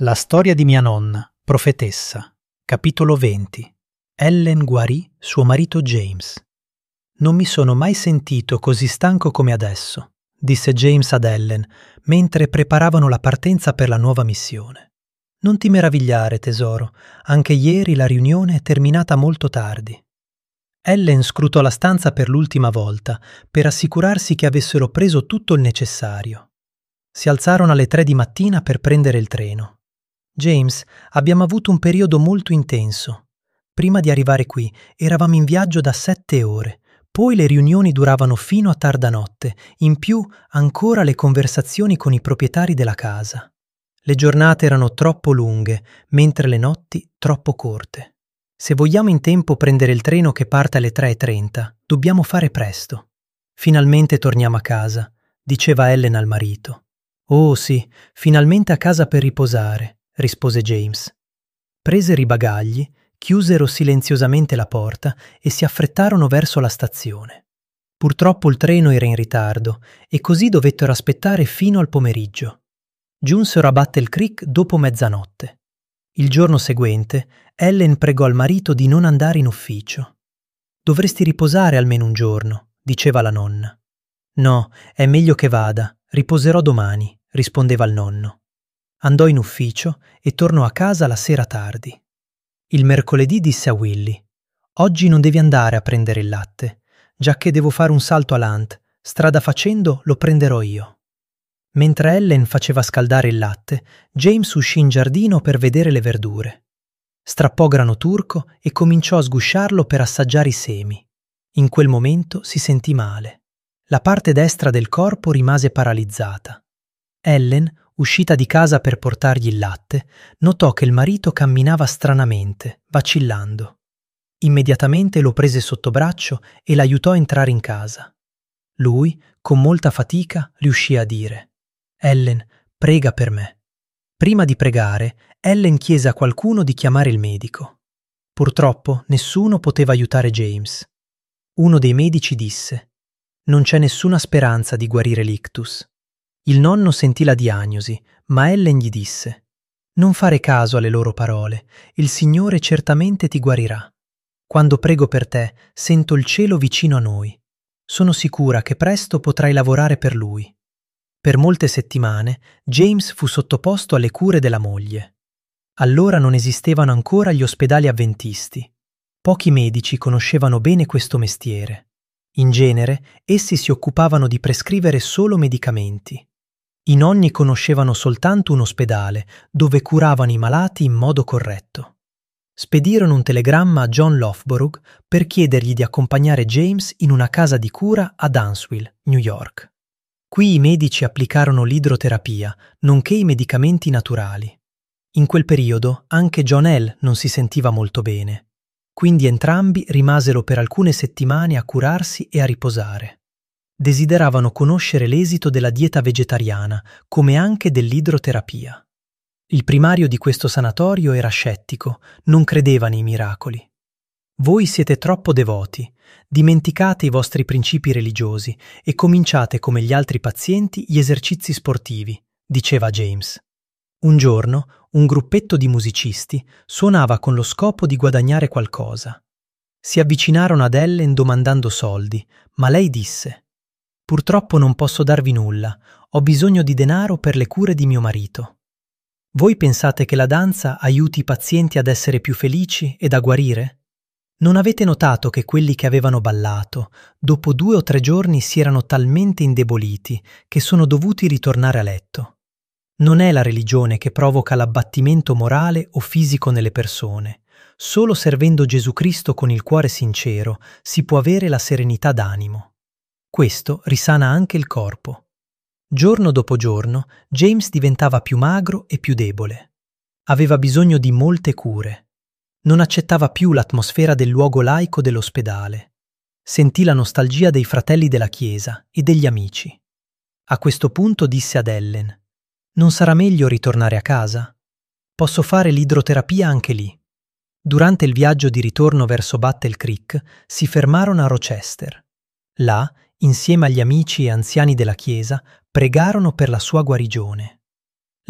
La storia di mia nonna, profetessa. Capitolo 20. Ellen guarì suo marito James. Non mi sono mai sentito così stanco come adesso, disse James ad Ellen, mentre preparavano la partenza per la nuova missione. Non ti meravigliare, tesoro, anche ieri la riunione è terminata molto tardi. Ellen scrutò la stanza per l'ultima volta, per assicurarsi che avessero preso tutto il necessario. Si alzarono alle 3 di mattina per prendere il treno. James, abbiamo avuto un periodo molto intenso. Prima di arrivare qui eravamo in viaggio da 7 ore, poi le riunioni duravano fino a tarda notte, in più ancora le conversazioni con i proprietari della casa. Le giornate erano troppo lunghe, mentre le notti troppo corte. Se vogliamo in tempo prendere il treno che parte alle 3:30, dobbiamo fare presto. Finalmente torniamo a casa, diceva Ellen al marito. Oh sì, finalmente a casa per riposare, rispose James. Presero i bagagli, chiusero silenziosamente la porta e si affrettarono verso la stazione. Purtroppo il treno era in ritardo e così dovettero aspettare fino al pomeriggio. Giunsero a Battle Creek dopo mezzanotte. Il giorno seguente, Ellen pregò al marito di non andare in ufficio. Dovresti riposare almeno un giorno, diceva la nonna. No, è meglio che vada, riposerò domani, rispondeva il nonno. Andò in ufficio e tornò a casa la sera tardi. Il mercoledì disse a Willy: «Oggi non devi andare a prendere il latte, giacché devo fare un salto a Lant, strada facendo lo prenderò io». Mentre Ellen faceva scaldare il latte, James uscì in giardino per vedere le verdure. Strappò grano turco e cominciò a sgusciarlo per assaggiare i semi. In quel momento si sentì male. La parte destra del corpo rimase paralizzata. Ellen, uscita di casa per portargli il latte, notò che il marito camminava stranamente, vacillando. Immediatamente lo prese sotto braccio e l'aiutò a entrare in casa. Lui, con molta fatica, riuscì a dire: «Ellen, prega per me». Prima di pregare, Ellen chiese a qualcuno di chiamare il medico. Purtroppo nessuno poteva aiutare James. Uno dei medici disse: «Non c'è nessuna speranza di guarire l'ictus». Il nonno sentì la diagnosi, ma Ellen gli disse: «Non fare caso alle loro parole, il Signore certamente ti guarirà. Quando prego per te, sento il cielo vicino a noi. Sono sicura che presto potrai lavorare per Lui». Per molte settimane James fu sottoposto alle cure della moglie. Allora non esistevano ancora gli ospedali avventisti. Pochi medici conoscevano bene questo mestiere. In genere, essi si occupavano di prescrivere solo medicamenti. I nonni conoscevano soltanto un ospedale dove curavano i malati in modo corretto. Spedirono un telegramma a John Loughborough per chiedergli di accompagnare James in una casa di cura a Dunnsville, New York. Qui i medici applicarono l'idroterapia, nonché i medicamenti naturali. In quel periodo anche John L. non si sentiva molto bene, quindi entrambi rimasero per alcune settimane a curarsi e a riposare. Desideravano conoscere l'esito della dieta vegetariana, come anche dell'idroterapia. Il primario di questo sanatorio era scettico, non credeva nei miracoli. «Voi siete troppo devoti, dimenticate i vostri principi religiosi e cominciate come gli altri pazienti gli esercizi sportivi», diceva James. Un giorno, un gruppetto di musicisti suonava con lo scopo di guadagnare qualcosa. Si avvicinarono ad Ellen domandando soldi, ma lei disse: «Purtroppo non posso darvi nulla, ho bisogno di denaro per le cure di mio marito». Voi pensate che la danza aiuti i pazienti ad essere più felici ed a guarire? Non avete notato che quelli che avevano ballato, dopo 2 o 3 giorni si erano talmente indeboliti che sono dovuti ritornare a letto? Non è la religione che provoca l'abbattimento morale o fisico nelle persone. Solo servendo Gesù Cristo con il cuore sincero si può avere la serenità d'animo. Questo risana anche il corpo. Giorno dopo giorno, James diventava più magro e più debole. Aveva bisogno di molte cure. Non accettava più l'atmosfera del luogo laico dell'ospedale. Sentì la nostalgia dei fratelli della chiesa e degli amici. A questo punto disse ad Ellen: «Non sarà meglio ritornare a casa? Posso fare l'idroterapia anche lì». Durante il viaggio di ritorno verso Battle Creek si fermarono a Rochester. Là, insieme agli amici e anziani della chiesa, pregarono per la sua guarigione.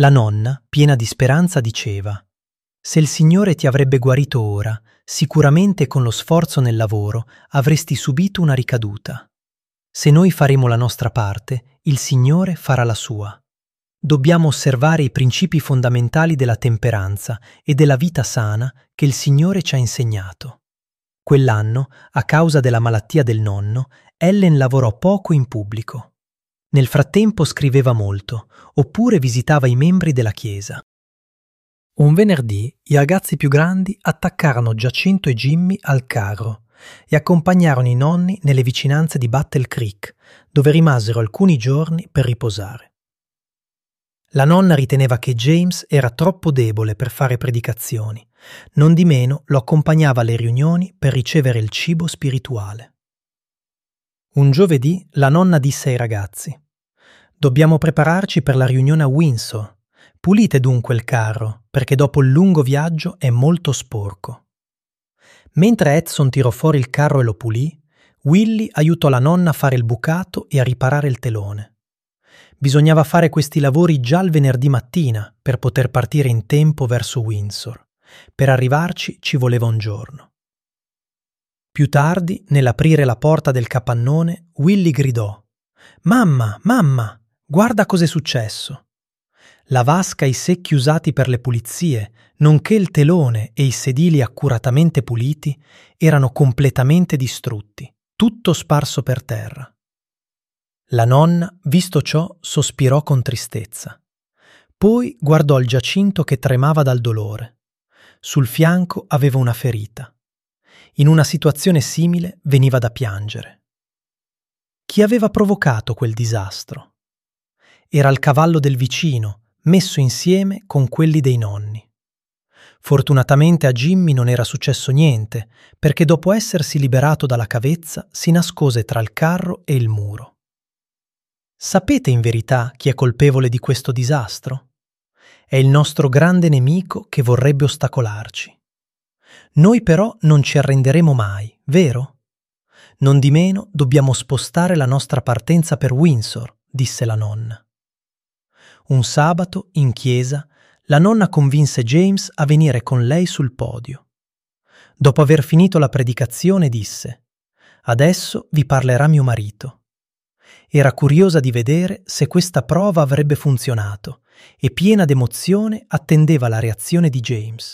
La nonna, piena di speranza, diceva: «Se il Signore ti avrebbe guarito ora, sicuramente con lo sforzo nel lavoro avresti subito una ricaduta. Se noi faremo la nostra parte, il Signore farà la sua. Dobbiamo osservare i principi fondamentali della temperanza e della vita sana che il Signore ci ha insegnato». Quell'anno, a causa della malattia del nonno, Ellen lavorò poco in pubblico. Nel frattempo scriveva molto, oppure visitava i membri della chiesa. Un venerdì i ragazzi più grandi attaccarono Giacinto e Jimmy al carro e accompagnarono i nonni nelle vicinanze di Battle Creek, dove rimasero alcuni giorni per riposare. La nonna riteneva che James era troppo debole per fare predicazioni, nondimeno lo accompagnava alle riunioni per ricevere il cibo spirituale. Un giovedì la nonna disse ai ragazzi: «Dobbiamo prepararci per la riunione a Windsor. Pulite dunque il carro, perché dopo il lungo viaggio è molto sporco». Mentre Edson tirò fuori il carro e lo pulì, Willy aiutò la nonna a fare il bucato e a riparare il telone. Bisognava fare questi lavori già il venerdì mattina per poter partire in tempo verso Windsor. Per arrivarci ci voleva un giorno. Più tardi, nell'aprire la porta del capannone, Willy gridò: «Mamma, mamma, guarda cos'è successo!» La vasca e i secchi usati per le pulizie, nonché il telone e i sedili accuratamente puliti, erano completamente distrutti, tutto sparso per terra. La nonna, visto ciò, sospirò con tristezza. Poi guardò il Giacinto che tremava dal dolore. Sul fianco aveva una ferita. In una situazione simile veniva da piangere. Chi aveva provocato quel disastro? Era il cavallo del vicino, messo insieme con quelli dei nonni. Fortunatamente a Jimmy non era successo niente, perché dopo essersi liberato dalla cavezza si nascose tra il carro e il muro. Sapete in verità chi è colpevole di questo disastro? È il nostro grande nemico che vorrebbe ostacolarci. Noi però non ci arrenderemo mai, vero? Nondimeno dobbiamo spostare la nostra partenza per Windsor, disse la nonna. Un sabato, in chiesa, la nonna convinse James a venire con lei sul podio. Dopo aver finito la predicazione disse: «Adesso vi parlerà mio marito». Era curiosa di vedere se questa prova avrebbe funzionato e piena d'emozione attendeva la reazione di James.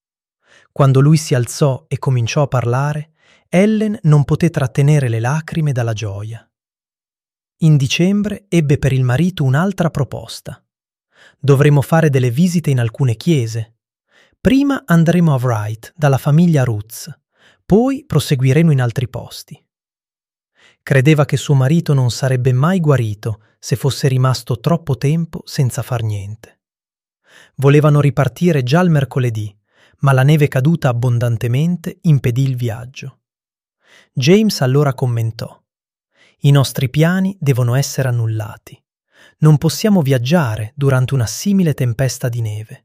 Quando lui si alzò e cominciò a parlare, Ellen non poté trattenere le lacrime dalla gioia. In dicembre ebbe per il marito un'altra proposta. Dovremo fare delle visite in alcune chiese. Prima andremo a Wright dalla famiglia Roots, poi proseguiremo in altri posti. Credeva che suo marito non sarebbe mai guarito se fosse rimasto troppo tempo senza far niente. Volevano ripartire già il mercoledì, ma la neve caduta abbondantemente impedì il viaggio. James allora commentò: «I nostri piani devono essere annullati. Non possiamo viaggiare durante una simile tempesta di neve».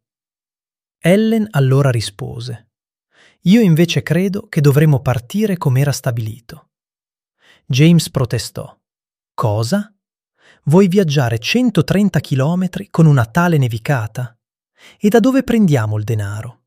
Ellen allora rispose: «Io invece credo che dovremo partire come era stabilito». James protestò: «Cosa? Vuoi viaggiare 130 chilometri con una tale nevicata? E da dove prendiamo il denaro?»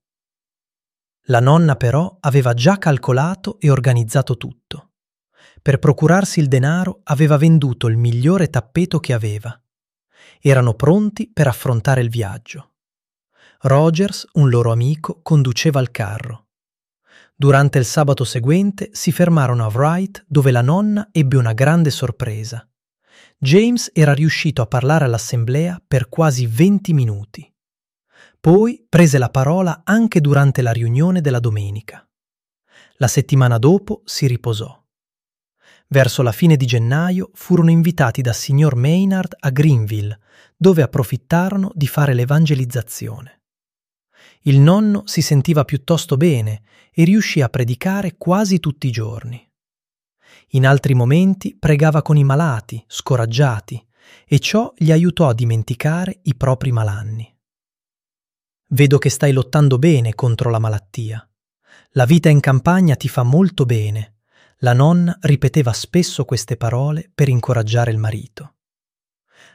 La nonna però aveva già calcolato e organizzato tutto. Per procurarsi il denaro aveva venduto il migliore tappeto che aveva. Erano pronti per affrontare il viaggio. Rogers, un loro amico, conduceva il carro. Durante il sabato seguente si fermarono a Wright, dove la nonna ebbe una grande sorpresa. James era riuscito a parlare all'assemblea per quasi 20 minuti. Poi prese la parola anche durante la riunione della domenica. La settimana dopo si riposò. Verso la fine di gennaio furono invitati da signor Maynard a Greenville, dove approfittarono di fare l'evangelizzazione. Il nonno si sentiva piuttosto bene e riuscì a predicare quasi tutti i giorni. In altri momenti pregava con i malati, scoraggiati, e ciò gli aiutò a dimenticare i propri malanni. «Vedo che stai lottando bene contro la malattia. La vita in campagna ti fa molto bene». La nonna ripeteva spesso queste parole per incoraggiare il marito.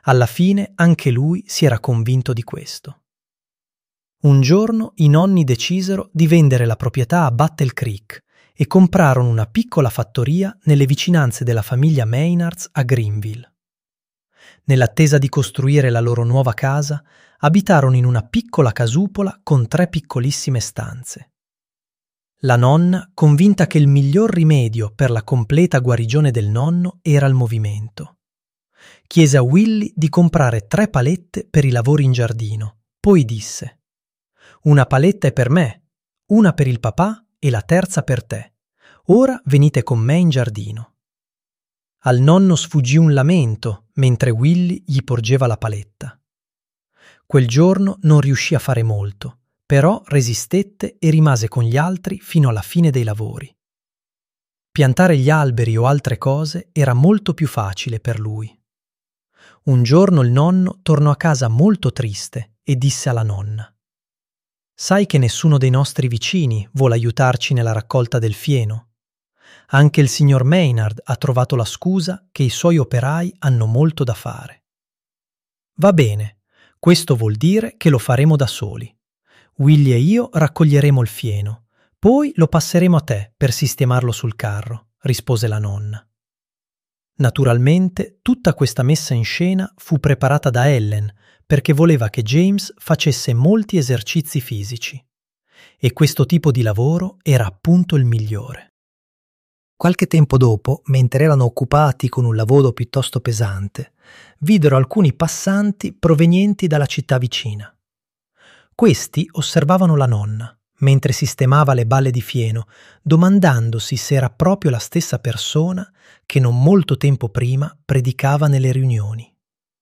Alla fine anche lui si era convinto di questo. Un giorno i nonni decisero di vendere la proprietà a Battle Creek e comprarono una piccola fattoria nelle vicinanze della famiglia Maynards a Greenville. Nell'attesa di costruire la loro nuova casa, abitarono in una piccola casupola con 3 piccolissime stanze. La nonna, convinta che il miglior rimedio per la completa guarigione del nonno era il movimento, chiese a Willie di comprare 3 palette per i lavori in giardino. Poi disse: «Una paletta è per me, una per il papà e la terza per te. Ora venite con me in giardino». Al nonno sfuggì un lamento mentre Willie gli porgeva la paletta. Quel giorno non riuscì a fare molto, però resistette e rimase con gli altri fino alla fine dei lavori. Piantare gli alberi o altre cose era molto più facile per lui. Un giorno il nonno tornò a casa molto triste e disse alla nonna: «Sai che nessuno dei nostri vicini vuole aiutarci nella raccolta del fieno? Anche il signor Maynard ha trovato la scusa che i suoi operai hanno molto da fare». «Va bene, questo vuol dire che lo faremo da soli. Willie e io raccoglieremo il fieno, poi lo passeremo a te per sistemarlo sul carro», rispose la nonna. Naturalmente tutta questa messa in scena fu preparata da Ellen perché voleva che James facesse molti esercizi fisici. E questo tipo di lavoro era appunto il migliore. Qualche tempo dopo, mentre erano occupati con un lavoro piuttosto pesante, videro alcuni passanti provenienti dalla città vicina. Questi osservavano la nonna mentre sistemava le balle di fieno, domandandosi se era proprio la stessa persona che non molto tempo prima predicava nelle riunioni.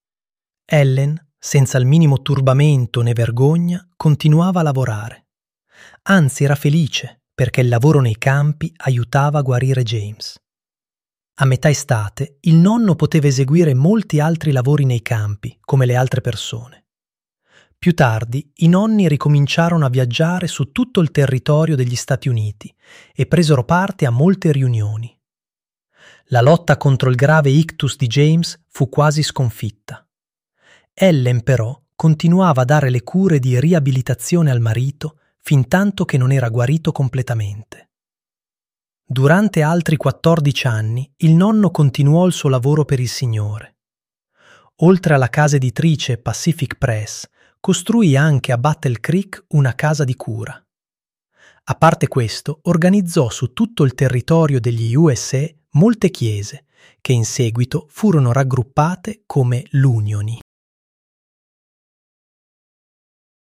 Ellen, senza il minimo turbamento né vergogna, continuava a lavorare. Anzi, era felice perché il lavoro nei campi aiutava a guarire James. A metà estate, il nonno poteva eseguire molti altri lavori nei campi, come le altre persone. Più tardi, i nonni ricominciarono a viaggiare su tutto il territorio degli Stati Uniti e presero parte a molte riunioni. La lotta contro il grave ictus di James fu quasi sconfitta. Ellen, però, continuava a dare le cure di riabilitazione al marito fintanto che non era guarito completamente. Durante altri 14 anni, il nonno continuò il suo lavoro per il Signore. Oltre alla casa editrice Pacific Press, costruì anche a Battle Creek una casa di cura. A parte questo, organizzò su tutto il territorio degli USA molte chiese, che in seguito furono raggruppate come l'Unioni.